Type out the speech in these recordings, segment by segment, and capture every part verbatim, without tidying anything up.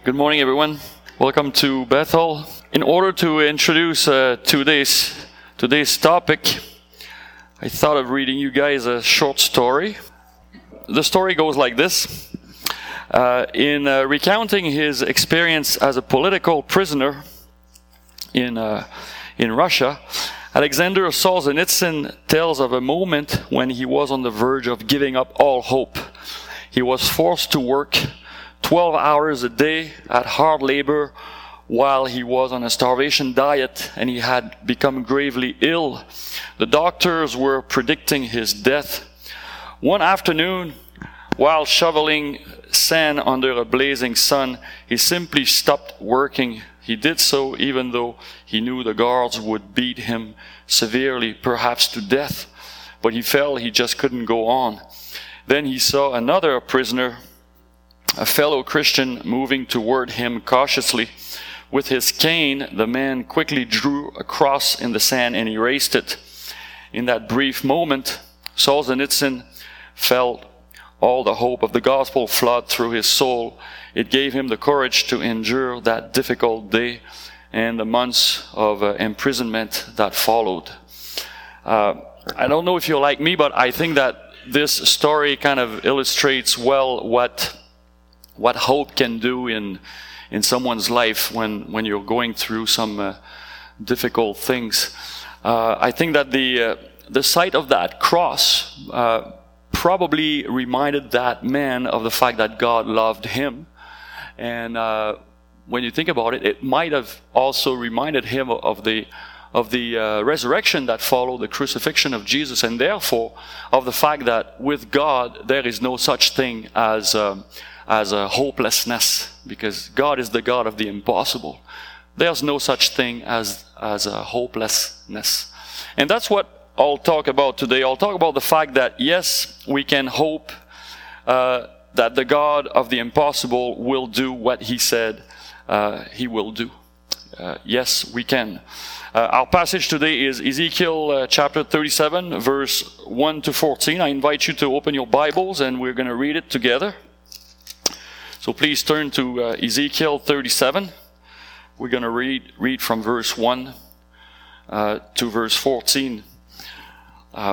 Good morning, everyone. Welcome to Bethel. In order to introduce uh, today's today's topic, I thought of reading you guys a short story. The story goes like this. Uh, in uh, recounting his experience as a political prisoner in uh, in Russia, Alexander Solzhenitsyn tells of a moment when he was on the verge of giving up all hope. He was forced to work twelve hours a day at hard labor while he was on a starvation diet, and he had become gravely ill. The doctors were predicting his death. One afternoon, while shoveling sand under a blazing sun, he simply stopped working. He did so even though he knew the guards would beat him severely, perhaps to death. But he felt he just couldn't go on. Then he saw another prisoner, a fellow Christian, moving toward him cautiously. With his cane, the man quickly drew a cross in the sand and erased it. In that brief moment, Solzhenitsyn felt all the hope of the gospel flood through his soul. It gave him the courage to endure that difficult day and the months of uh, imprisonment that followed. Uh, I don't know if you're like me, but I think that this story kind of illustrates well what what hope can do in in someone's life when, when you're going through some uh, difficult things. Uh, I think that the uh, the sight of that cross uh, probably reminded that man of the fact that God loved him. And uh, when you think about it, it might have also reminded him of the of the uh, resurrection that followed the crucifixion of Jesus, and therefore of the fact that with God there is no such thing as um, as a hopelessness, because God is the God of the impossible. There's no such thing as as a hopelessness. And that's what I'll talk about today. I'll talk about the fact that yes, we can hope uh, that the God of the impossible will do what he said uh, he will do. Uh, yes, we can. Uh, our passage today is Ezekiel uh, chapter thirty-seven, verse one to fourteen. I invite you to open your Bibles and we're going to read it together. So please turn to uh, Ezekiel thirty-seven. We're going to read read from verse one uh, to verse fourteen. Uh,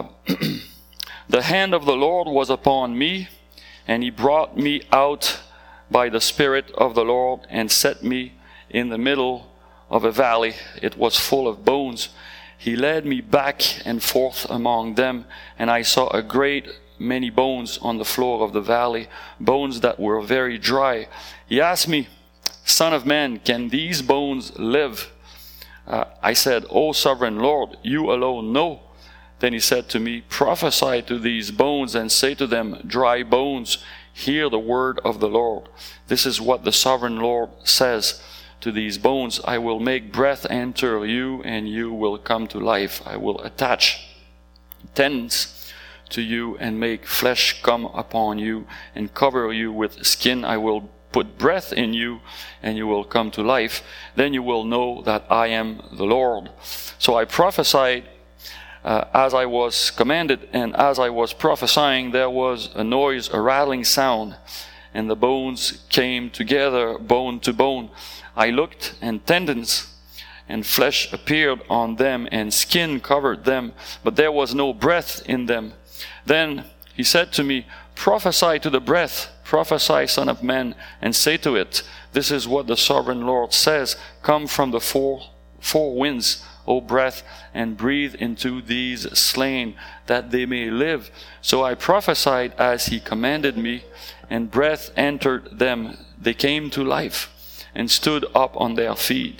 the hand of the Lord was upon me, and he brought me out by the Spirit of the Lord and set me in the middle of a valley. It was full of bones. He led me back and forth among them, and I saw a great many bones on the floor of the valley, bones that were very dry. He asked me, Son of man, can these bones live? Uh, I said, O sovereign Lord, you alone know. Then he said to me, prophesy to these bones and say to them, dry bones, hear the word of the Lord. This is what the sovereign Lord says to these bones. I will make breath enter you, and you will come to life. I will attach tendons to you and make flesh come upon you and cover you with skin. I will put breath in you and you will come to life. Then you will know that I am the Lord. So I prophesied uh, as I was commanded, and as I was prophesying there was a noise, a rattling sound, and the bones came together, bone to bone. I looked, and tendons and flesh appeared on them, and skin covered them, but there was no breath in them. Then he said to me, prophesy to the breath, prophesy, son of man, and say to it, this is what the sovereign Lord says, come from the four, four winds, O breath, and breathe into these slain, that they may live. So I prophesied as he commanded me, and breath entered them. They came to life, and stood up on their feet,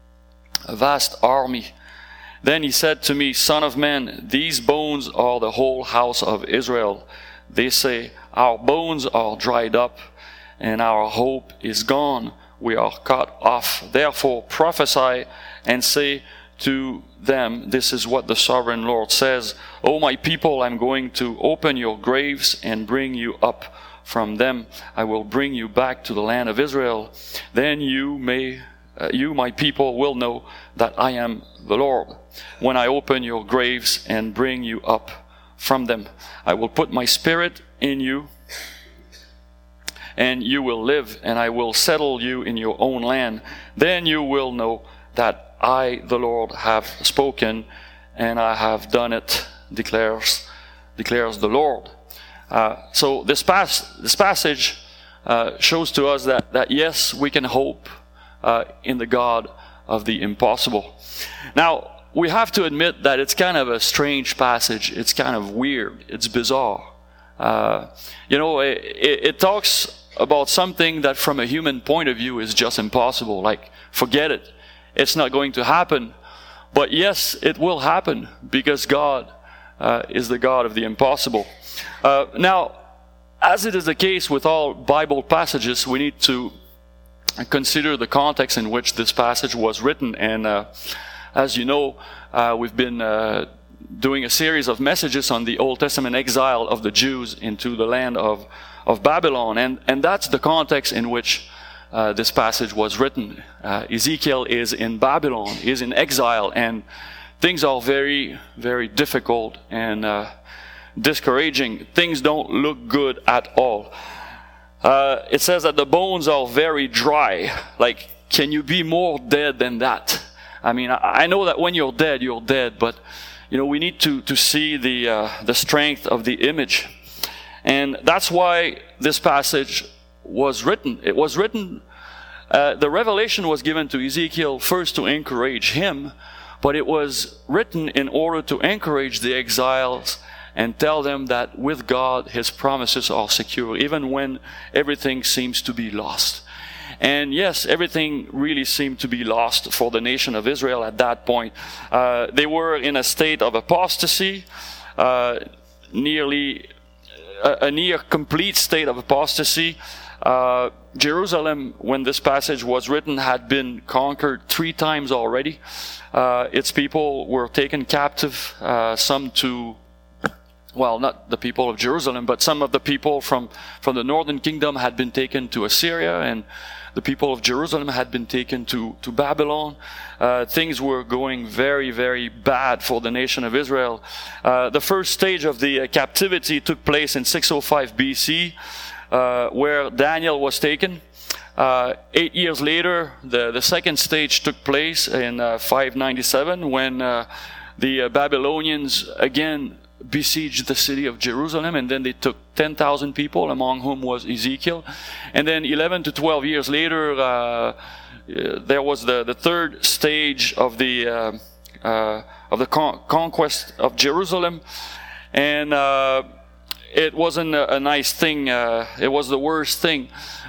a vast army. Then he said to me, Son of man, these bones are the whole house of Israel. They say, our bones are dried up, and our hope is gone. We are cut off. Therefore prophesy and say to them, this is what the sovereign Lord says. O my people, I'm going to open your graves and bring you up from them. I will bring you back to the land of Israel. Then you may Uh, you, my people, will know that I am the Lord. When I open your graves and bring you up from them, I will put my spirit in you, and you will live, and I will settle you in your own land. Then you will know that I, the Lord, have spoken, and I have done it, declares declares the Lord. Uh, so this, pas- this passage uh, shows to us that, that yes, we can hope uh, in the God of the impossible. Now, we have to admit that it's kind of a strange passage. It's kind of weird. It's bizarre. Uh, you know, it, it, it talks about something that from a human point of view is just impossible. Like, forget it. It's not going to happen. But yes, it will happen because God uh, is the God of the impossible. Uh, now, as it is the case with all Bible passages, we need to consider the context in which this passage was written. And uh, as you know, uh, we've been uh, doing a series of messages on the Old Testament exile of the Jews into the land of, of Babylon. And, and that's the context in which uh, this passage was written. Uh, Ezekiel is in Babylon, is in exile, and things are very, very difficult and uh, discouraging. Things don't look good at all. Uh, it says that the bones are very dry. Like, can you be more dead than that? I mean, I, I know that when you're dead, you're dead, but you know, we need to, to see the, uh, the strength of the image. And that's why this passage was written. It was written, uh, the revelation was given to Ezekiel first to encourage him, but it was written in order to encourage the exiles and tell them that with God, His promises are secure, even when everything seems to be lost. And yes, everything really seemed to be lost for the nation of Israel at that point. Uh, they were in a state of apostasy, uh, nearly a, a near complete state of apostasy. Uh, Jerusalem, when this passage was written, had been conquered three times already. Uh, its people were taken captive, uh, some to Well, not the people of Jerusalem, but some of the people from, from the northern kingdom had been taken to Assyria, and the people of Jerusalem had been taken to, to Babylon. Uh, things were going very, very bad for the nation of Israel. Uh, the first stage of the uh, captivity took place in six oh five B C, uh, where Daniel was taken. Uh, eight years later, the, the second stage took place in uh, five ninety-seven, when uh, the uh, Babylonians again besieged the city of Jerusalem, and then they took ten thousand people, among whom was Ezekiel. And then eleven to twelve years later, uh, there was the, the third stage of the uh, uh, of the con- conquest of Jerusalem, and uh, it wasn't a, a nice thing. Uh, it was the worst thing.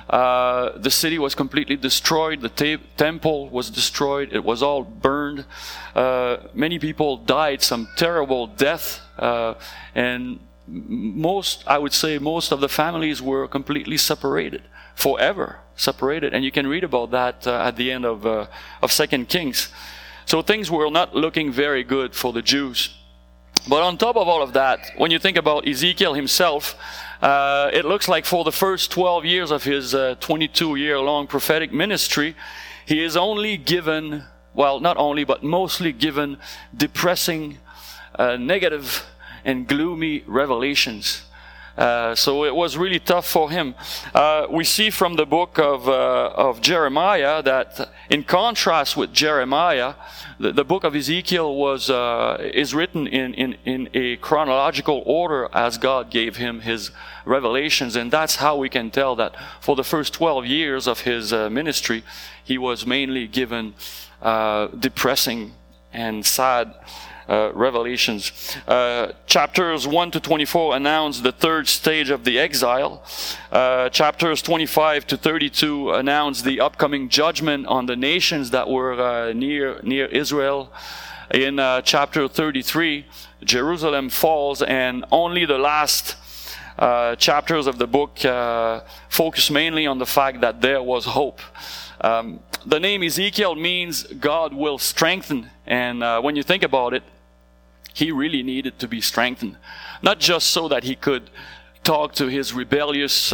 Uh, the city was completely destroyed. The te- temple was destroyed. It was all burned. Uh, many people died, some terrible death. Uh, and most, I would say, most of the families were completely separated, forever separated. And you can read about that uh, at the end of uh, of Second Kings. So things were not looking very good for the Jews. But on top of all of that, when you think about Ezekiel himself, Uh, it looks like for the first twelve years of his uh, twenty-two year long prophetic ministry, he is only given, well, not only, but mostly given depressing, uh, negative, and gloomy revelations. Uh, so it was really tough for him. Uh, we see from the book of, uh, of Jeremiah that in contrast with Jeremiah, the, the book of Ezekiel was uh, is written in, in, in a chronological order as God gave him his revelations. And that's how we can tell that for the first twelve years of his uh, ministry, he was mainly given uh, depressing and sad Uh, revelations. Uh, chapters one to twenty-four announce the third stage of the exile. Uh, chapters twenty-five to thirty-two announce the upcoming judgment on the nations that were uh, near near Israel. In uh, chapter thirty-three, Jerusalem falls, and only the last uh, chapters of the book uh, focus mainly on the fact that there was hope. Um, the name Ezekiel means God will strengthen, and uh, when you think about it, he really needed to be strengthened. Not just so that he could talk to his rebellious uh,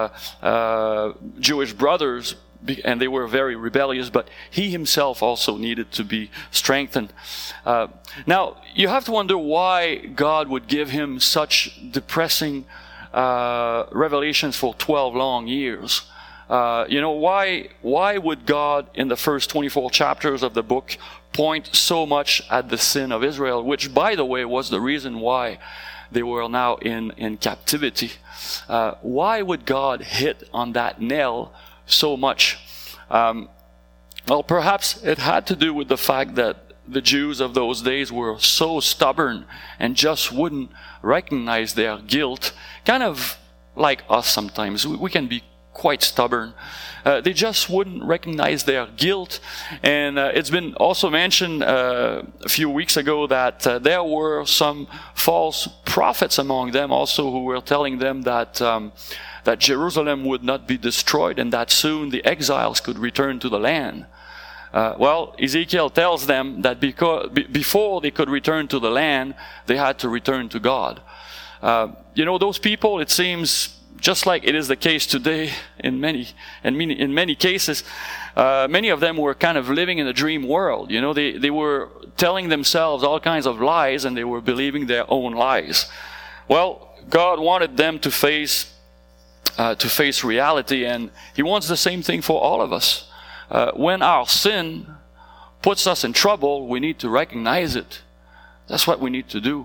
uh, Jewish brothers, and they were very rebellious, but he himself also needed to be strengthened. Uh, now, you have to wonder why God would give him such depressing uh, revelations for twelve long years. Uh, you know, why, why would God, in the first twenty-four chapters of the book, point so much at the sin of Israel, which, by the way, was the reason why they were now in, in captivity? Uh, why would God hit on that nail so much? Um, well, perhaps it had to do with the fact that the Jews of those days were so stubborn and just wouldn't recognize their guilt, kind of like us sometimes. We, we can be quite stubborn. Uh, they just wouldn't recognize their guilt. And uh, it's been also mentioned uh, a few weeks ago that uh, there were some false prophets among them also who were telling them that um, that Jerusalem would not be destroyed and that soon the exiles could return to the land. Uh, well, Ezekiel tells them that because, b- before they could return to the land, they had to return to God. Uh, you know, those people, it seems, just like it is the case today in many, in many, in many cases, uh, many of them were kind of living in a dream world. You know, they, they were telling themselves all kinds of lies and they were believing their own lies. Well, God wanted them to face, uh, to face reality, and He wants the same thing for all of us. Uh, when our sin puts us in trouble, we need to recognize it. That's what we need to do.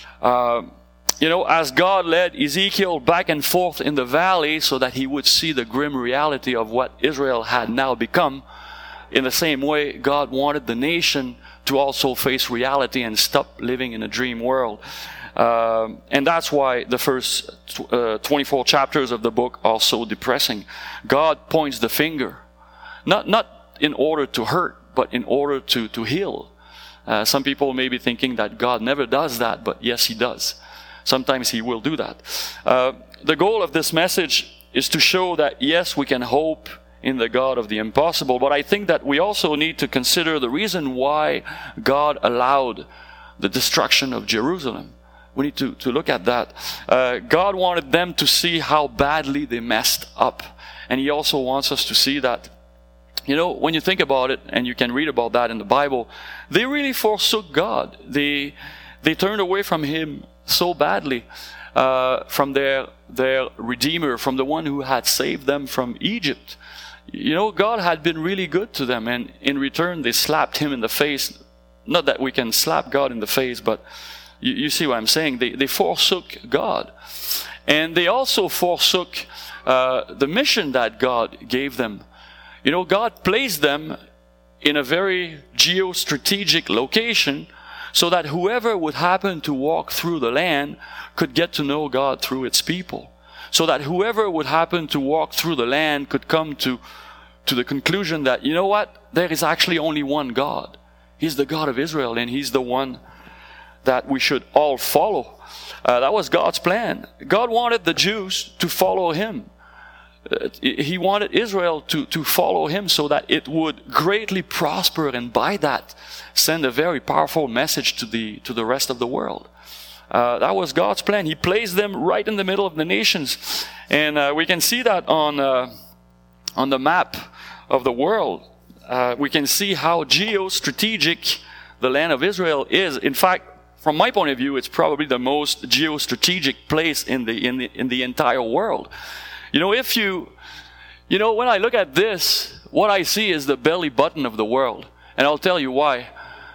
Uh, you know, as God led Ezekiel back and forth in the valley so that he would see the grim reality of what Israel had now become, in the same way, God wanted the nation to also face reality and stop living in a dream world. Uh, and that's why the first uh, twenty-four chapters of the book are so depressing. God points the finger. Not not in order to hurt, but in order to, to heal. Uh, some people may be thinking that God never does that, but yes, He does. Sometimes He will do that. Uh, the goal of this message is to show that, yes, we can hope in the God of the impossible, but I think that we also need to consider the reason why God allowed the destruction of Jerusalem. We need to, to look at that. Uh, God wanted them to see how badly they messed up. And He also wants us to see that, you know, when you think about it, and you can read about that in the Bible, they really forsook God. They they turned away from Him so badly, uh, from their their Redeemer, from the one who had saved them from Egypt. You know, God had been really good to them, and in return they slapped Him in the face. Not that we can slap God in the face, but you, you see what I'm saying. They they forsook God, and they also forsook uh, the mission that God gave them. You know, God placed them in a very geostrategic location so that whoever would happen to walk through the land could get to know God through its people. So that whoever would happen to walk through the land could come to, to the conclusion that, you know what, there is actually only one God. He's the God of Israel, and He's the one that we should all follow. Uh, that was God's plan. God wanted the Jews to follow Him. He wanted Israel to, to follow Him so that it would greatly prosper, and by that send a very powerful message to the to the rest of the world. Uh, that was God's plan. He placed them right in the middle of the nations, and uh, we can see that on uh, on the map of the world. Uh, we can see how geostrategic the land of Israel is. In fact, from my point of view, it's probably the most geostrategic place in the in the in the entire world. You know, if you, you know, when I look at this, what I see is the belly button of the world. And I'll tell you why.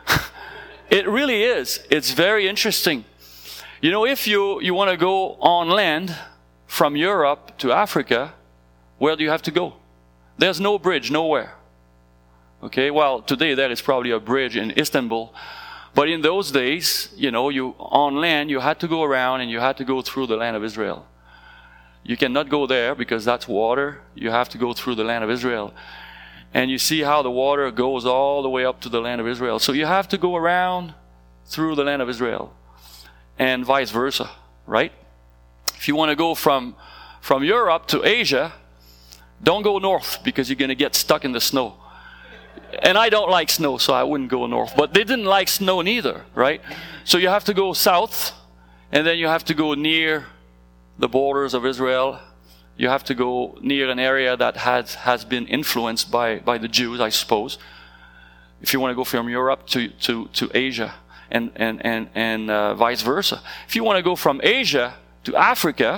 It really is. It's very interesting. You know, if you, you want to go on land from Europe to Africa, where do you have to go? There's no bridge, nowhere. Okay, well, today there is probably a bridge in Istanbul. But in those days, you know, you on land, you had to go around and you had to go through the land of Israel. You cannot go there because that's water. You have to go through the land of Israel. And you see how the water goes all the way up to the land of Israel. So you have to go around through the land of Israel. And vice versa, right? If you want to go from, from Europe to Asia, don't go north because you're going to get stuck in the snow. And I don't like snow, so I wouldn't go north. But they didn't like snow neither, right? So you have to go south, and then you have to go near the borders of Israel. You have to go near an area that has, has been influenced by, by the Jews, I suppose. If you want to go from Europe to, to, to Asia, and, and, and, and uh, vice versa. If you want to go from Asia to Africa,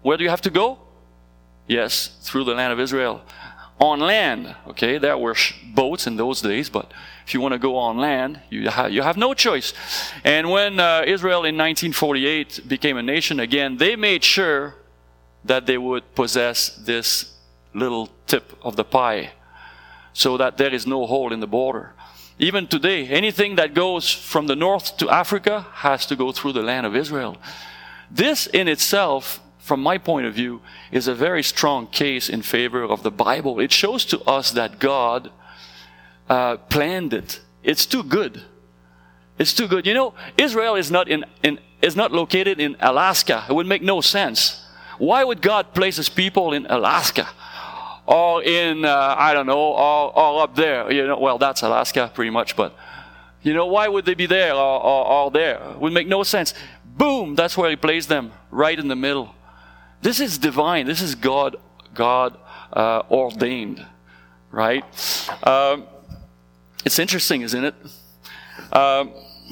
Where do you have to go? Yes, through the land of Israel. On land, okay, there were sh- boats in those days, but if you want to go on land, you, ha- you have no choice. And when uh, Israel in nineteen forty-eight became a nation again, they made sure that they would possess this little tip of the pie, so that there is no hole in the border. Even today, anything that goes from the north to Africa has to go through the land of Israel. This in itself, from my point of view, is a very strong case in favor of the Bible. It shows to us that God uh, planned it. It's too good. It's too good. You know, Israel is not in, in is not located in Alaska. It would make no sense. Why would God place His people in Alaska? Or in, uh, I don't know, or, or up there? You know, well, that's Alaska pretty much, but, you know, why would they be there or, or, or there? It would make no sense. Boom, that's where He placed them, right in the middle. This is divine. This is God, God uh, ordained, right? Um, it's interesting, isn't it? Um,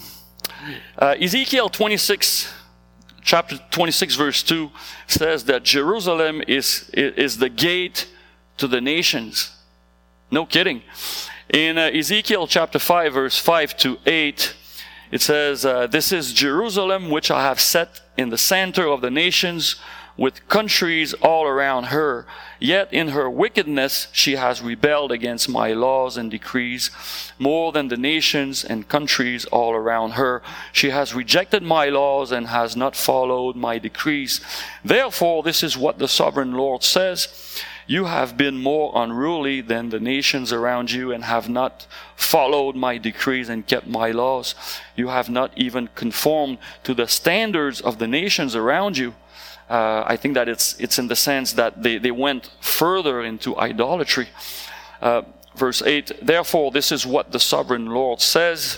uh, Ezekiel twenty-six, chapter twenty-six, verse two says that Jerusalem is is the gate to the nations. No kidding. In uh, Ezekiel chapter five, verse five to eight, it says, uh, "This is Jerusalem, which I have set in the center of the nations, with countries all around her. Yet in her wickedness she has rebelled against my laws and decrees more than the nations and countries all around her. She has rejected my laws and has not followed my decrees. Therefore, this is what the sovereign Lord says. You have been more unruly than the nations around you and have not followed my decrees and kept my laws. You have not even conformed to the standards of the nations around you." Uh, I think that it's it's in the sense that they, they went further into idolatry. Uh, verse eight, "Therefore this is what the sovereign Lord says.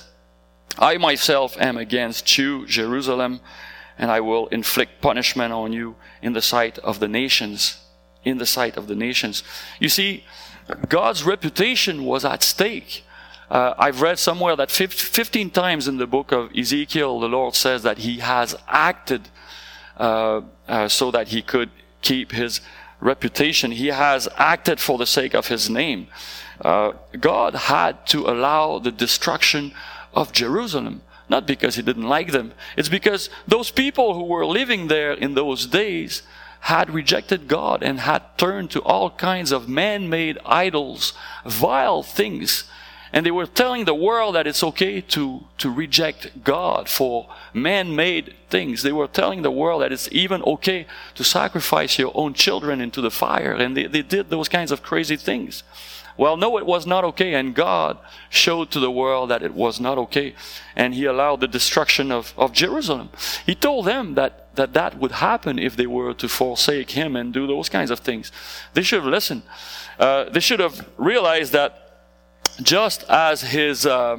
I myself am against you, Jerusalem, and I will inflict punishment on you in the sight of the nations." In the sight of the nations. You see, God's reputation was at stake. Uh, I've read somewhere that fifteen times in the book of Ezekiel, the Lord says that He has acted Uh, uh, so that He could keep His reputation. He has acted for the sake of His name. Uh, God had to allow the destruction of Jerusalem, not because He didn't like them. It's because those people who were living there in those days had rejected God and had turned to all kinds of man-made idols, vile things. And they were telling the world that it's okay to, to reject God for man-made things. They were telling the world that it's even okay to sacrifice your own children into the fire. And they, they did those kinds of crazy things. Well, no, it was not okay. And God showed to the world that it was not okay. And He allowed the destruction of, of Jerusalem. He told them that, that that would happen if they were to forsake Him and do those kinds of things. They should have listened. Uh, they should have realized that just as His uh,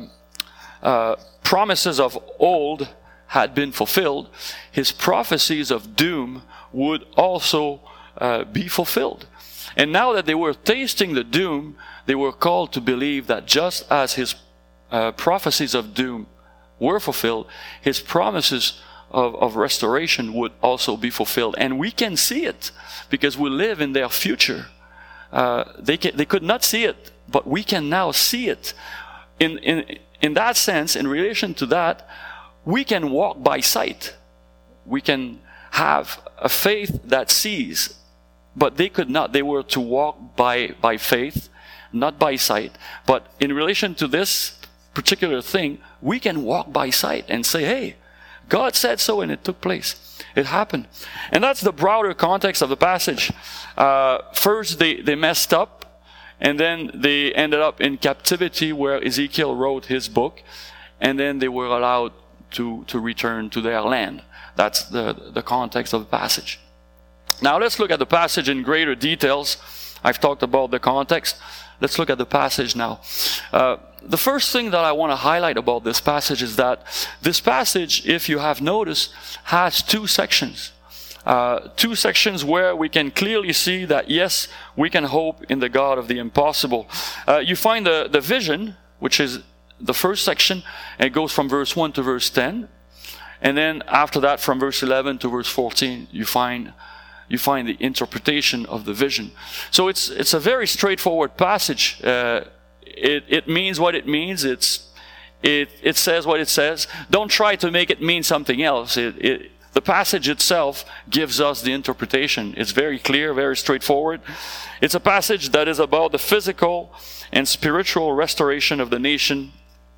uh, promises of old had been fulfilled, His prophecies of doom would also uh, be fulfilled. And now that they were tasting the doom, they were called to believe that just as His uh, prophecies of doom were fulfilled, His promises of, of restoration would also be fulfilled. And we can see it because we live in their future. Uh, they can, they could not see it, but we can now see it. In, in, in that sense, in relation to that, we can walk by sight. We can have a faith that sees, but they could not. They were to walk by, by faith, not by sight. But in relation to this particular thing, we can walk by sight and say, hey, God said so and it took place. It happened. And that's the broader context of the passage. Uh, first, they, they messed up, and then they ended up in captivity where Ezekiel wrote his book, and then they were allowed to, to return to their land. That's the, the context of the passage. Now let's look at the passage in greater details. I've talked about the context. Let's look at the passage now. Uh, the first thing that I want to highlight about this passage is that this passage, if you have noticed, has two sections. Uh, two sections where we can clearly see that, yes, we can hope in the God of the impossible. Uh, you find the, the vision, which is the first section, and it goes from verse one to verse ten. And then after that, from verse eleven to verse fourteen, you find you find the interpretation of the vision. So it's it's a very straightforward passage. Uh, it it means what it means. It's it it says what it says. Don't try to make it mean something else. It, it the passage itself gives us the interpretation. It's very clear, very straightforward. It's a passage that is about the physical and spiritual restoration of the nation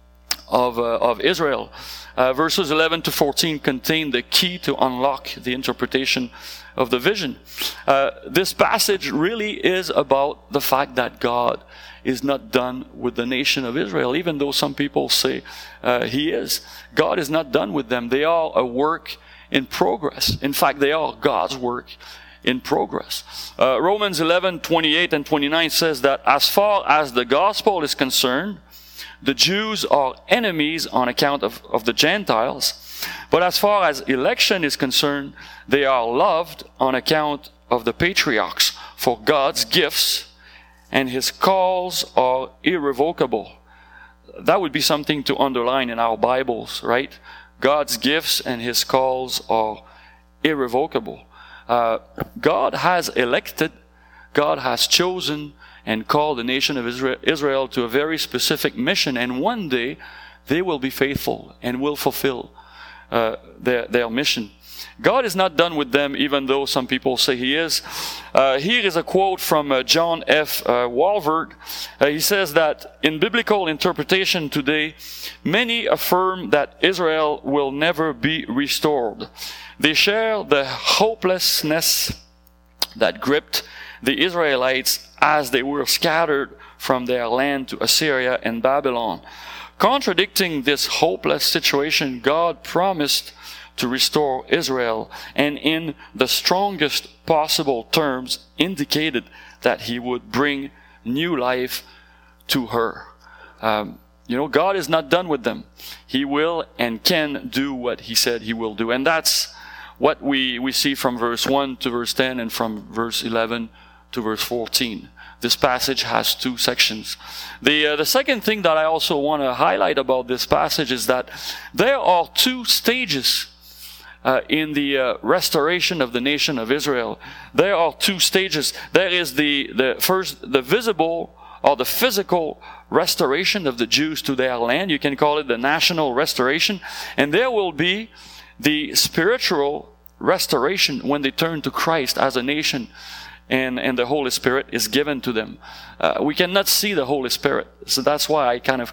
of uh, of Israel. Uh, verses eleven to fourteen contain the key to unlock the interpretation of the vision. Uh, this passage really is about the fact that God is not done with the nation of Israel, even though some people say uh, He is. God is not done with them. They are a work in progress. In fact, they are God's work in progress. Uh, Romans eleven, twenty-eight and twenty-nine says that as far as the gospel is concerned, the Jews are enemies on account of, of the Gentiles. But as far as election is concerned, they are loved on account of the patriarchs. For God's gifts and His calls are irrevocable. That would be something to underline in our Bibles, right? God's gifts and His calls are irrevocable. Uh, God has elected, God has chosen and called the nation of Israel to a very specific mission, and one day they will be faithful and will fulfill uh, their, their mission. God is not done with them, even though some people say He is. Uh, here is a quote from uh, John F. Uh, Walvoord. Uh, he says that in biblical interpretation today, many affirm that Israel will never be restored. They share the hopelessness that gripped the Israelites as they were scattered from their land to Assyria and Babylon. Contradicting this hopeless situation, God promised to restore Israel, and in the strongest possible terms indicated that He would bring new life to her. Um, you know, God is not done with them. He will and can do what He said He will do. And that's what we, we see from verse one to verse ten and from verse eleven to verse fourteen. This passage has two sections. The, uh, the second thing that I also want to highlight about this passage is that there are two stages uh, in the uh, restoration of the nation of Israel. There are two stages. There is the, the first, the visible or the physical restoration of the Jews to their land. You can call it the national restoration. And there will be the spiritual restoration when they turn to Christ as a nation. And, and the Holy Spirit is given to them. Uh, we cannot see the Holy Spirit. So that's why I kind of,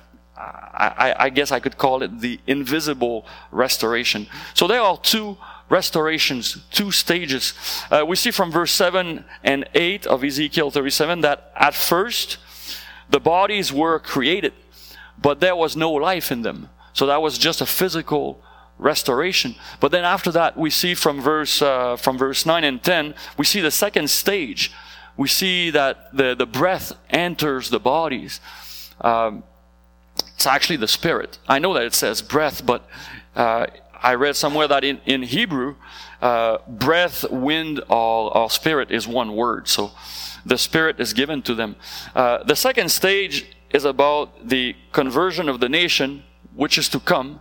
I, I guess I could call it the invisible restoration. So there are two restorations, two stages. Uh, we see from verse seven and eight of Ezekiel thirty-seven that at first the bodies were created, but there was no life in them. So that was just a physical restoration. But then after that, we see from verse uh, from verse nine and ten, we see the second stage. We see that the, the breath enters the bodies. Um, it's actually the spirit. I know that it says breath, but uh, I read somewhere that in, in Hebrew, uh, breath, wind, or, or spirit is one word. So the spirit is given to them. Uh, the second stage is about the conversion of the nation, which is to come,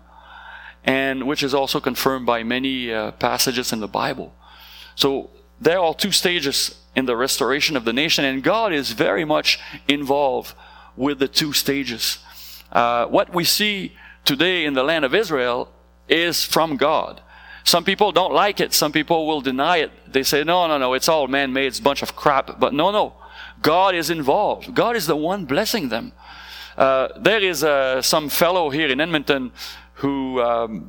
and which is also confirmed by many uh, passages in the Bible. So there are two stages in the restoration of the nation, and God is very much involved with the two stages. Uh, what we see today in the land of Israel is from God. Some people don't like it. Some people will deny it. They say, no, no, no, it's all man-made. It's a bunch of crap. But no, no. God is involved. God is the one blessing them. Uh, there is uh, some fellow here in Edmonton who, um,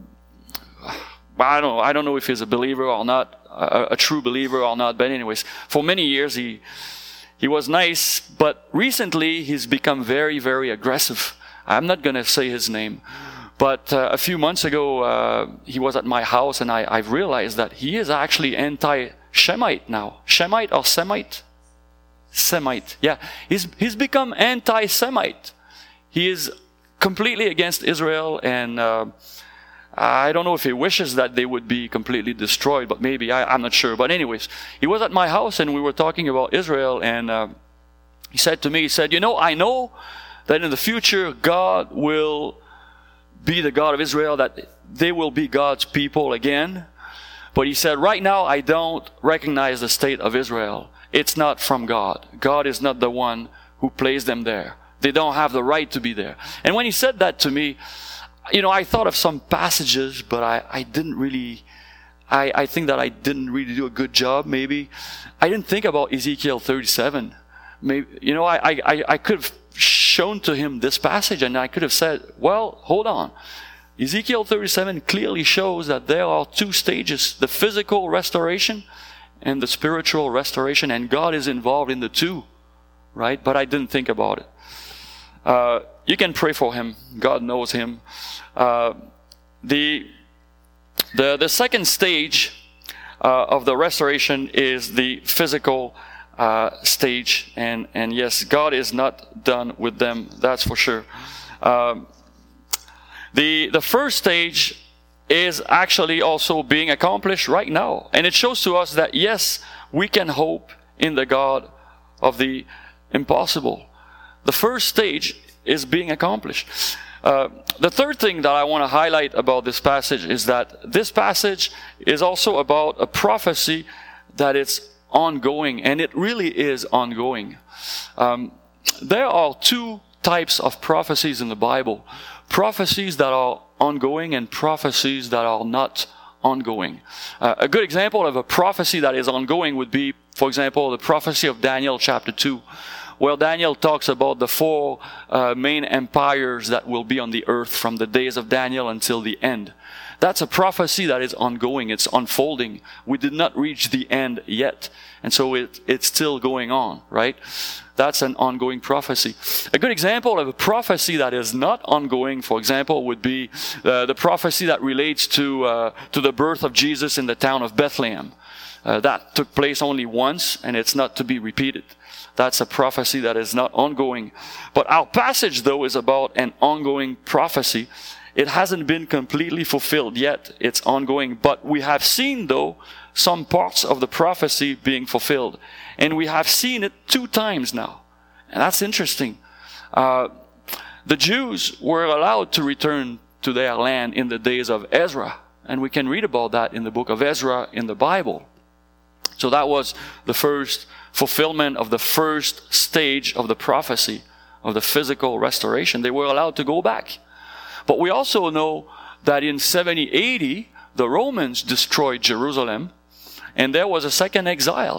I don't know, I don't know if he's a believer or not, a, a true believer or not, but anyways, for many years he he was nice, but recently he's become very, very aggressive. I'm not going to say his name, but uh, a few months ago uh, he was at my house, and I, I've realized that he is actually anti-Shemite now. Shemite or Semite? Semite, yeah. He's, he's become anti-Semite. He is completely against Israel, and uh, I don't know if he wishes that they would be completely destroyed, but maybe, I, I'm not sure. But anyways, he was at my house and we were talking about Israel, and uh, he said to me, he said, you know, I know that in the future God will be the God of Israel, that they will be God's people again, But he said, right now I don't recognize the state of Israel. It's not from God. God is not the one who placed them there. They don't have the right to be there. And when he said that to me, you know, I thought of some passages, but I, I didn't really, I, I think that I didn't really do a good job, maybe. I didn't think about Ezekiel thirty-seven. Maybe, you know, I, I, I could have shown to him this passage and I could have said, well, hold on. Ezekiel thirty-seven clearly shows that there are two stages, the physical restoration and the spiritual restoration, and God is involved in the two, right? But I didn't think about it. Uh, you can pray for him. God knows him. Uh, the, the, the second stage uh, of the restoration is the physical uh, stage, and, and yes, God is not done with them, that's for sure. Um, The, the first stage is actually also being accomplished right now. And it shows to us that, yes, we can hope in the God of the impossible. The first stage is being accomplished. Uh, the third thing that I want to highlight about this passage is that this passage is also about a prophecy that is ongoing, and it really is ongoing. Um, there are two types of prophecies in the Bible. Prophecies that are ongoing and prophecies that are not ongoing. Uh, a good example of a prophecy that is ongoing would be, for example, the prophecy of Daniel chapter two, where Daniel talks about the four uh, main empires that will be on the earth from the days of Daniel until the end. That's a prophecy that is ongoing. It's unfolding. We did not reach the end yet. And so it, it's still going on, right? That's an ongoing prophecy. A good example of a prophecy that is not ongoing, for example, would be uh, the prophecy that relates to uh, to the birth of Jesus in the town of Bethlehem. Uh, that took place only once, and it's not to be repeated. That's a prophecy that is not ongoing. But our passage, though, is about an ongoing prophecy. It hasn't been completely fulfilled yet. It's ongoing. But we have seen, though, some parts of the prophecy being fulfilled. And we have seen it two times now. And that's interesting. Uh, the Jews were allowed to return to their land in the days of Ezra. And we can read about that in the book of Ezra in the Bible. So that was the first fulfillment of the first stage of the prophecy, of the physical restoration. They were allowed to go back. But we also know that in seventy A D, the Romans destroyed Jerusalem, and there was a second exile.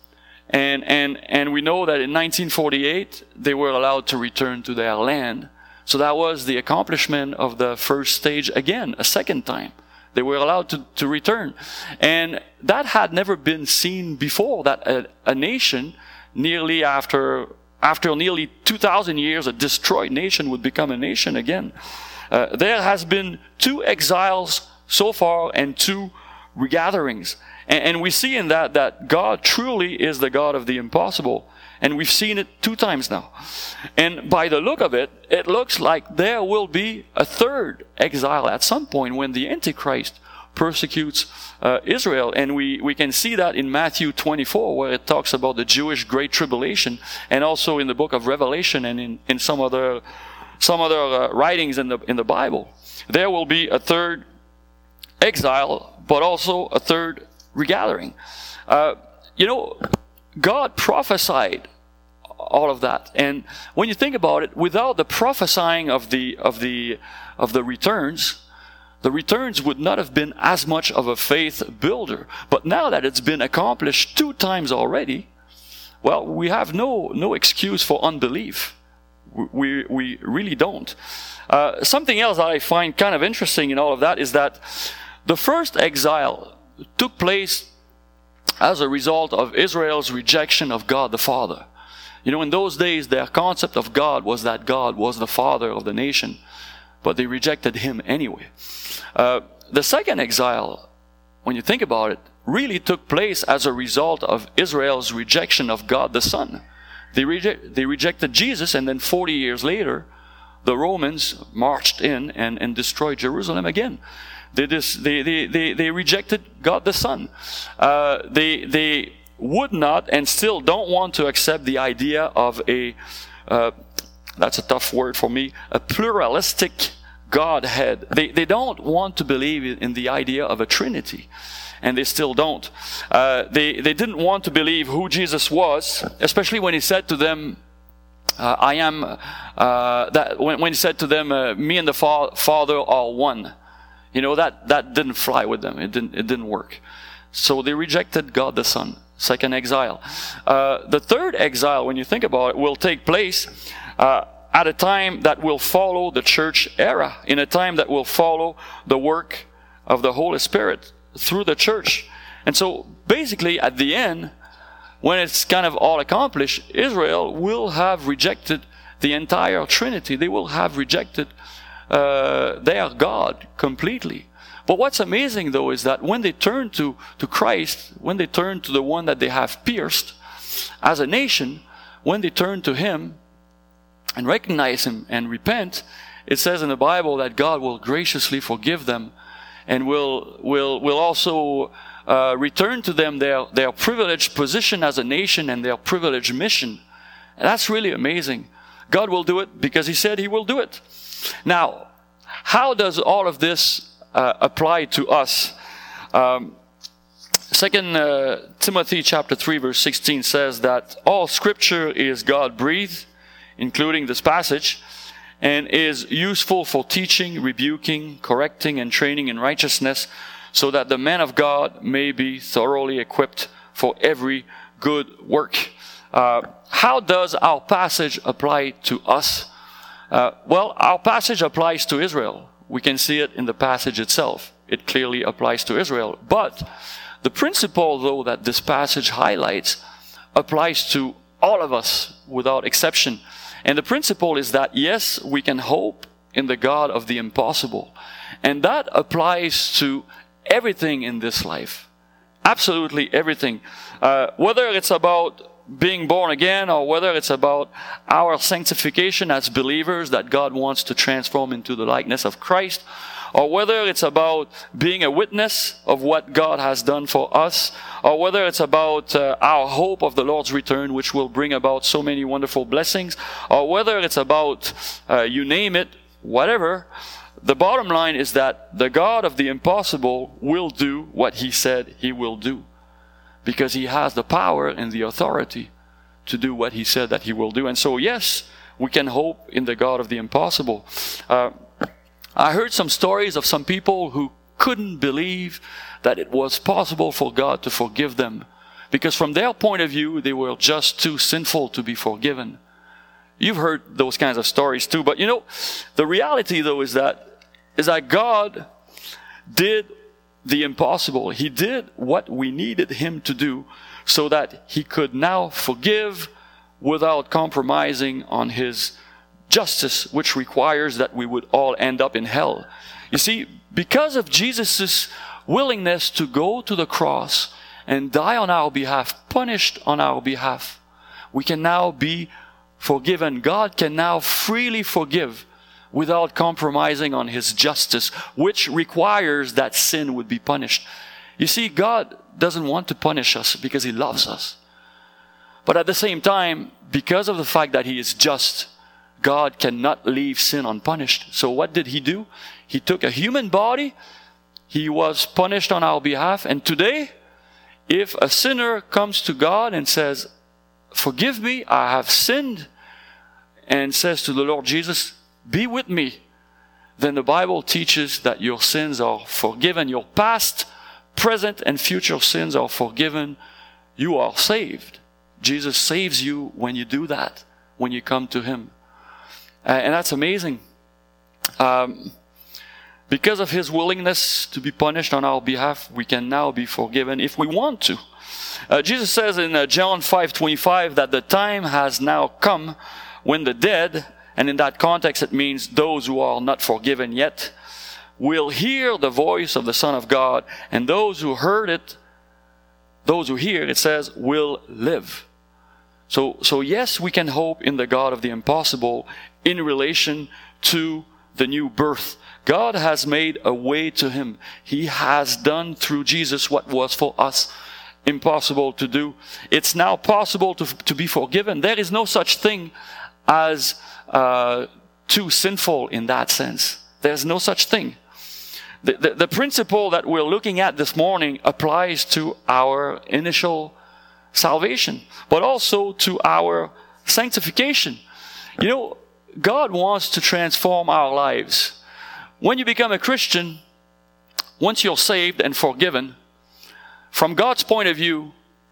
And, and, and we know that in nineteen forty-eight, they were allowed to return to their land. So that was the accomplishment of the first stage again, a second time. They were allowed to, to return. And that had never been seen before, that a, a nation nearly after, after nearly two thousand years, a destroyed nation would become a nation again. Uh, there has been two exiles so far and two regatherings. And, and we see in that that God truly is the God of the impossible. And we've seen it two times now. And by the look of it, it looks like there will be a third exile at some point when the Antichrist persecutes uh, Israel. And we, we can see that in Matthew twenty-four, where it talks about the Jewish Great Tribulation, and also in the book of Revelation and in, in some other some other uh, writings in the in the Bible. There will be a third exile, but also a third regathering. Uh, you know, God prophesied all of that, and when you think about it, without the prophesying of the of the of the returns, the returns would not have been as much of a faith builder. But now that it's been accomplished two times already, well, we have no no excuse for unbelief. We we really don't. Uh, something else that I find kind of interesting in all of that is that the first exile took place as a result of Israel's rejection of God the Father. You know, in those days, their concept of God was that God was the Father of the nation, but they rejected Him anyway. Uh, the second exile, when you think about it, really took place as a result of Israel's rejection of God the Son. They, reject, they rejected Jesus, and then forty years later, the Romans marched in and, and destroyed Jerusalem again. They, just, they, they, they, they rejected God the Son. Uh, they, they would not and still don't want to accept the idea of a, uh, that's a tough word for me, a pluralistic Godhead. They, they don't want to believe in the idea of a Trinity. And they still don't. Uh, they, they didn't want to believe who Jesus was, especially when he said to them, uh, I am, uh, that when, when he said to them, uh, me and the fa- Father are one. You know, that, that didn't fly with them. It didn't, it didn't work. So they rejected God the Son. Second exile. Uh, the third exile, when you think about it, will take place uh, at a time that will follow the church era, in a time that will follow the work of the Holy Spirit through the church. And so basically at the end, when it's kind of all accomplished, Israel will have rejected the entire Trinity. They will have rejected uh, their God completely. But what's amazing though is that when they turn to, to Christ, when they turn to the one that they have pierced, as a nation, when they turn to Him and recognize Him and repent, it says in the Bible that God will graciously forgive them and will will will also uh, return to them their, their privileged position as a nation and their privileged mission. And that's really amazing. God will do it because He said He will do it. Now, how does all of this uh, apply to us? Um, Second uh, Timothy chapter three verse sixteen says that all Scripture is God-breathed, including this passage, and is useful for teaching, rebuking, correcting, and training in righteousness, so that the man of God may be thoroughly equipped for every good work. Uh, how does our passage apply to us? Uh, well, our passage applies to Israel. We can see it in the passage itself. It clearly applies to Israel. But the principle, though, that this passage highlights applies to all of us without exception. And the principle is that, yes, we can hope in the God of the impossible. And that applies to everything in this life. Absolutely everything. Uh, whether it's about being born again or whether it's about our sanctification as believers that God wants to transform into the likeness of Christ, or whether it's about being a witness of what God has done for us, or whether it's about uh, our hope of the Lord's return, which will bring about so many wonderful blessings, or whether it's about, uh, you name it, whatever, the bottom line is that the God of the impossible will do what He said He will do, because He has the power and the authority to do what He said that He will do. And so, yes, we can hope in the God of the impossible. Uh, I heard some stories of some people who couldn't believe that it was possible for God to forgive them, because from their point of view, they were just too sinful to be forgiven. You've heard those kinds of stories too, but you know, the reality though is that, is that God did the impossible. He did what we needed Him to do so that He could now forgive without compromising on His justice, which requires that we would all end up in hell. You see, because of Jesus' willingness to go to the cross and die on our behalf, punished on our behalf, we can now be forgiven. God can now freely forgive without compromising on His justice, which requires that sin would be punished. You see, God doesn't want to punish us because He loves us. But at the same time, because of the fact that He is just, God cannot leave sin unpunished. So what did He do? He took a human body. He was punished on our behalf. And today, if a sinner comes to God and says, forgive me, I have sinned, and says to the Lord Jesus, be with me, then the Bible teaches that your sins are forgiven. Your past, present, and future sins are forgiven. You are saved. Jesus saves you when you do that, when you come to Him. Uh, and that's amazing. Um, because of His willingness to be punished on our behalf, we can now be forgiven if we want to. Uh, Jesus says in uh, John five twenty-five that the time has now come when the dead, and in that context it means those who are not forgiven yet, will hear the voice of the Son of God, and those who heard it, those who hear, it says, will live. So, so yes, we can hope in the God of the impossible in relation to the new birth. God has made a way to Him. He has done through Jesus what was for us impossible to do. It's now possible to, to be forgiven. There is no such thing as uh, too sinful in that sense. There's no such thing. The, the, the principle that we're looking at this morning applies to our initial salvation, but also to our sanctification. You know, God wants to transform our lives. When you become a Christian, once you're saved and forgiven, from God's point of view,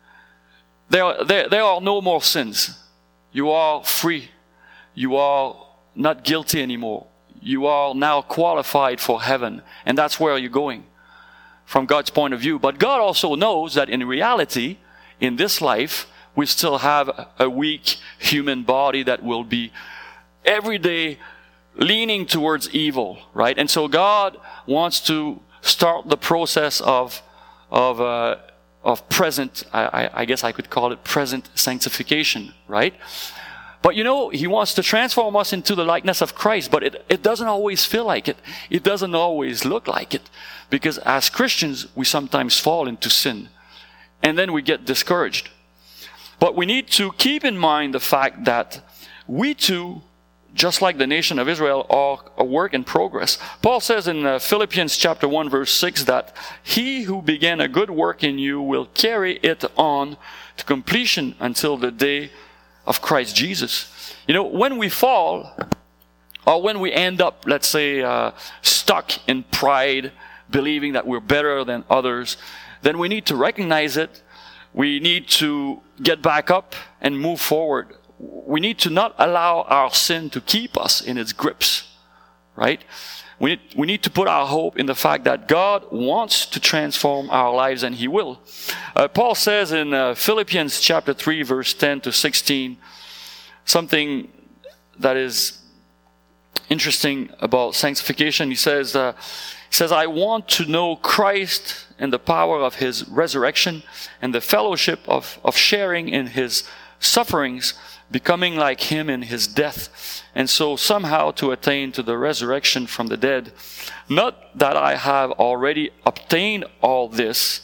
there, there, there are no more sins. You are free. You are not guilty anymore. You are now qualified for heaven, and that's where you're going from God's point of view. But God also knows that in reality, in this life, we still have a weak human body that will be every day leaning towards evil, right? And so God wants to start the process of of uh, of present, I, I guess I could call it present sanctification, right? But you know, He wants to transform us into the likeness of Christ, but it, it doesn't always feel like it. It doesn't always look like it. Because as Christians, we sometimes fall into sin. And then we get discouraged. But we need to keep in mind the fact that we too, just like the nation of Israel, are a work in progress. Paul says in uh, Philippians chapter one verse six that He who began a good work in you will carry it on to completion until the day of Christ Jesus. You know, when we fall, or when we end up, let's say, uh, stuck in pride, believing that we're better than others, then we need to recognize it. We need to get back up and move forward. We need to not allow our sin to keep us in its grips, right? We need, we need to put our hope in the fact that God wants to transform our lives, and He will. Uh, Paul says in uh, Philippians chapter three, verse ten to sixteen, something that is interesting about sanctification. He says, uh, he says, I want to know Christ and the power of His resurrection and the fellowship of, of sharing in His sufferings, becoming like Him in His death, and so somehow to attain to the resurrection from the dead. Not that I have already obtained all this,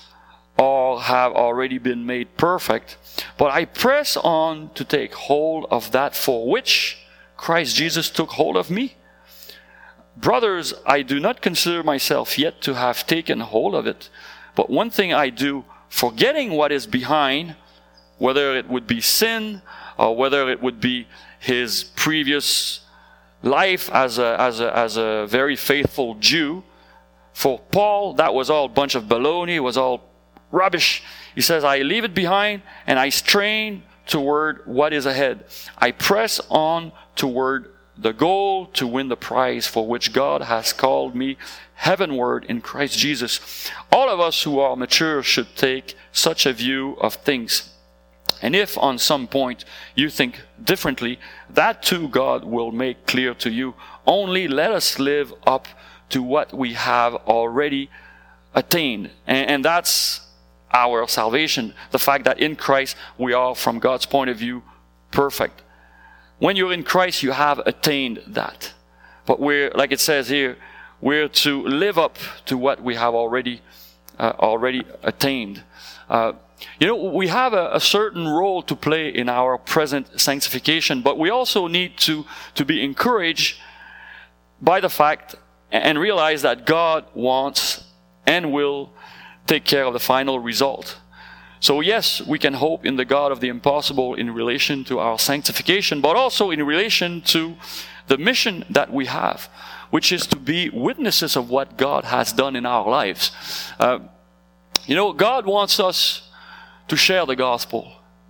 or have already been made perfect, but I press on to take hold of that for which Christ Jesus took hold of me. Brothers, I do not consider myself yet to have taken hold of it, but one thing I do, forgetting what is behind, whether it would be sin, or whether it would be his previous life as a, as a, as a very faithful Jew. For Paul, that was all a bunch of baloney, it was all rubbish. He says, I leave it behind and I strain toward what is ahead. I press on toward the goal to win the prize for which God has called me heavenward in Christ Jesus. All of us who are mature should take such a view of things. And if on some point you think differently, that too God will make clear to you. Only let us live up to what we have already attained. And, and that's our salvation. The fact that in Christ we are, from God's point of view, perfect. When you're in Christ, you have attained that. But we're, like it says here, we're to live up to what we have already uh, already attained. Uh, You know, we have a, a certain role to play in our present sanctification, but we also need to, to be encouraged by the fact and realize that God wants and will take care of the final result. So yes, we can hope in the God of the impossible in relation to our sanctification, but also in relation to the mission that we have, which is to be witnesses of what God has done in our lives. Uh, you know, God wants us to share the gospel.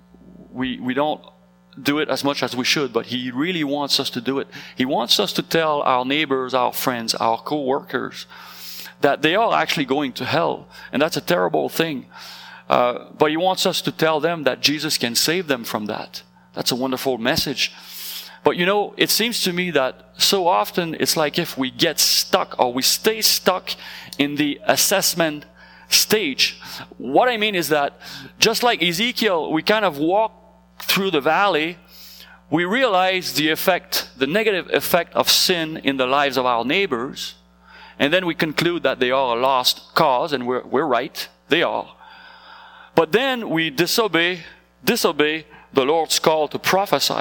We we don't do it as much as we should, but He really wants us to do it. He wants us to tell our neighbors, our friends, our co-workers that they are actually going to hell, and that's a terrible thing. Uh, but He wants us to tell them that Jesus can save them from that. That's a wonderful message. But you know, it seems to me that so often it's like if we get stuck or we stay stuck in the assessment stage. What I mean is that just like Ezekiel, we kind of walk through the valley, we realize the effect, the negative effect of sin in the lives of our neighbors, and then we conclude that they are a lost cause, and we're, we're right, they are. But then we disobey, disobey the Lord's call to prophesy.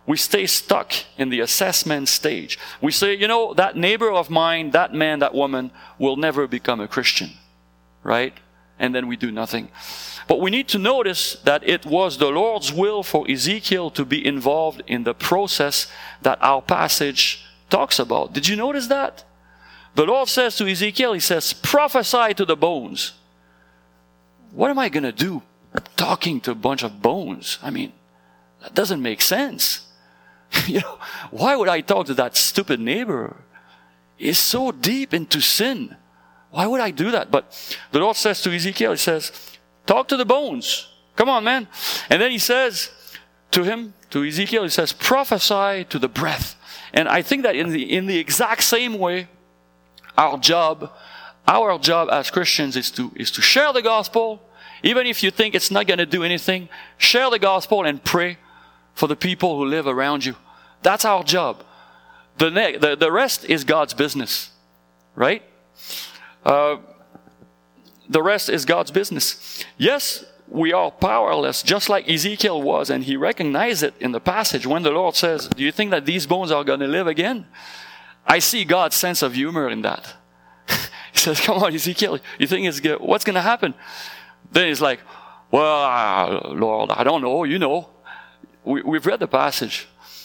we stay stuck in the assessment stage. We say, you know, that neighbor of mine, that man, that woman will never become a Christian, right? And then we do nothing. But we need to notice that it was the Lord's will for Ezekiel to be involved in the process that our passage talks about. Did you notice that? The Lord says to Ezekiel, he says, prophesy to the bones. What am I going to do talking to a bunch of bones? I mean, that doesn't make sense. You know, why would I talk to that stupid neighbor? He's so deep into sin. Why would I do that? But the Lord says to Ezekiel, he says, talk to the bones. Come on, man. And then he says to him, to Ezekiel, he says, prophesy to the breath. And I think that in the, in the exact same way, our job, our job as Christians is to, is to share the gospel. Even if you think it's not going to do anything, share the gospel and pray for the people who live around you. That's our job. The, ne- the, the rest is God's business, right? Uh, the rest is God's business. Yes, we are powerless, just like Ezekiel was, and he recognized it in the passage when the Lord says, do you think that these bones are going to live again? I see God's sense of humor in that. He says, come on, Ezekiel, you think it's good? What's going to happen? Then he's like, well, uh, Lord, I don't know, you know. We, we've read the passage.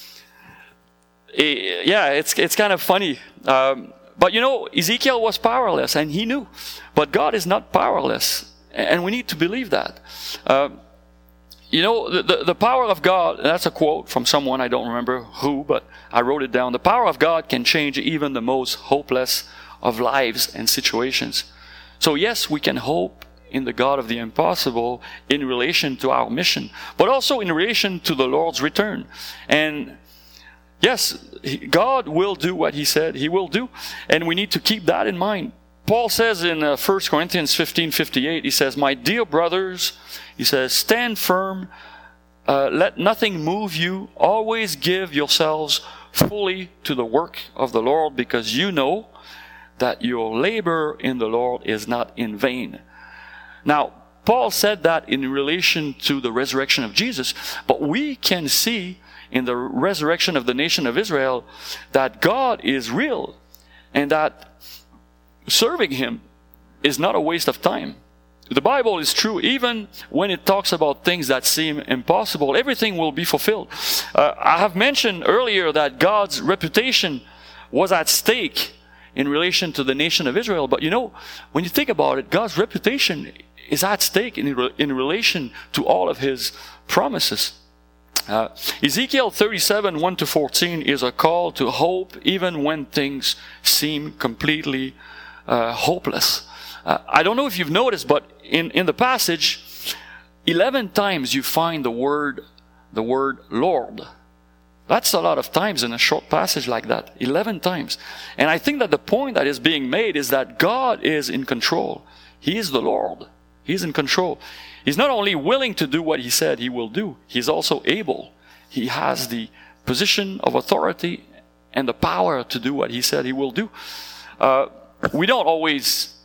It, yeah, it's it's kind of funny. Um, but you know, Ezekiel was powerless, and he knew. But God is not powerless, and we need to believe that. Um, you know, the, the, the power of God, that's a quote from someone, I don't remember who, but I wrote it down. The power of God can change even the most hopeless of lives and situations. So yes, we can hope in the God of the impossible in relation to our mission, but also in relation to the Lord's return. And yes, God will do what He said He will do, and we need to keep that in mind. Paul says in uh, First Corinthians fifteen fifty-eight, he says, my dear brothers, he says, stand firm, uh, let nothing move you, always give yourselves fully to the work of the Lord, because you know that your labor in the Lord is not in vain. Now, Paul said that in relation to the resurrection of Jesus, but we can see in the resurrection of the nation of Israel that God is real and that serving Him is not a waste of time. The Bible is true. Even when it talks about things that seem impossible, everything will be fulfilled. Uh, I have mentioned earlier that God's reputation was at stake in relation to the nation of Israel, but you know, when you think about it, God's reputation is at stake in, in relation to all of His promises. Uh, Ezekiel thirty-seven, one to fourteen is a call to hope even when things seem completely uh, hopeless. Uh, I don't know if you've noticed, but in, in the passage, eleven times you find the word, the word Lord. That's a lot of times in a short passage like that. eleven times. And I think that the point that is being made is that God is in control. He is the Lord. He's in control. He's not only willing to do what He said He will do, He's also able. He has the position of authority and the power to do what He said He will do. Uh, we don't always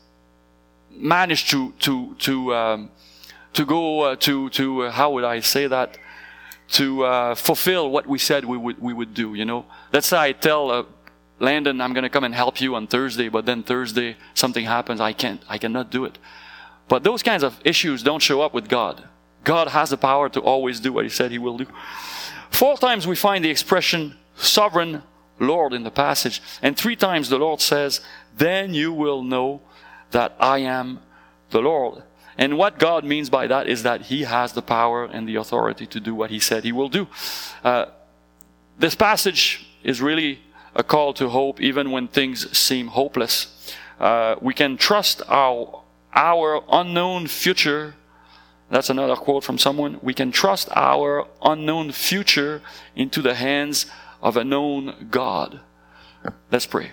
manage to to to um, to go uh, to to uh, how would I say that to uh, fulfill what we said we would we would do. You know, let's say I tell uh, Landon, I'm going to come and help you on Thursday, but then Thursday something happens. I can't. I cannot do it. But those kinds of issues don't show up with God. God has the power to always do what He said He will do. Four times we find the expression sovereign Lord in the passage, and three times the Lord says, then you will know that I am the Lord. And what God means by that is that He has the power and the authority to do what He said He will do. Uh, this passage is really a call to hope even when things seem hopeless. Uh, we can trust our Our unknown future, that's another quote from someone, we can trust our unknown future into the hands of a known God. Let's pray.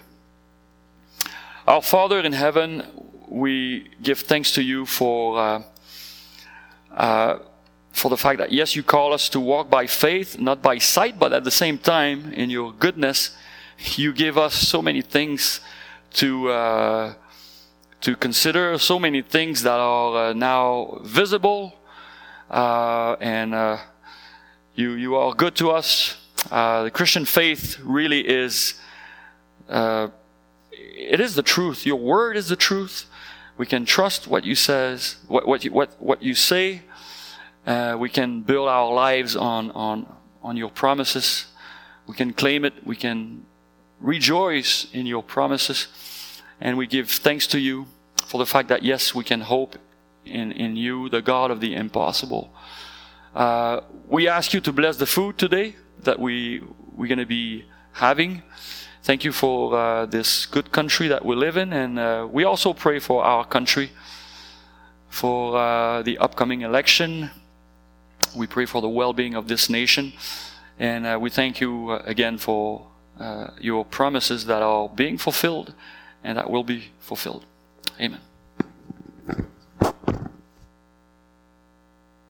Our Father in heaven, we give thanks to You for uh, uh, for the fact that, yes, You call us to walk by faith, not by sight, but at the same time, in Your goodness, You give us so many things to uh, to consider, so many things that are uh, now visible, uh, and uh, you you are good to us. Uh, the Christian faith really is, uh, it is the truth. Your word is the truth. We can trust what you says, what what you what what you say. Uh, we can build our lives on on on your promises. We can claim it. We can rejoice in your promises, and we give thanks to you for the fact that yes, we can hope in in you, the God of the impossible. Uh, we ask you to bless the food today that we we're going to be having. Thank you for uh, this good country that we live in, and uh, we also pray for our country, for uh, the upcoming election. We pray for the well-being of this nation, and uh, we thank you uh, again for uh, your promises that are being fulfilled and that will be fulfilled. Amen.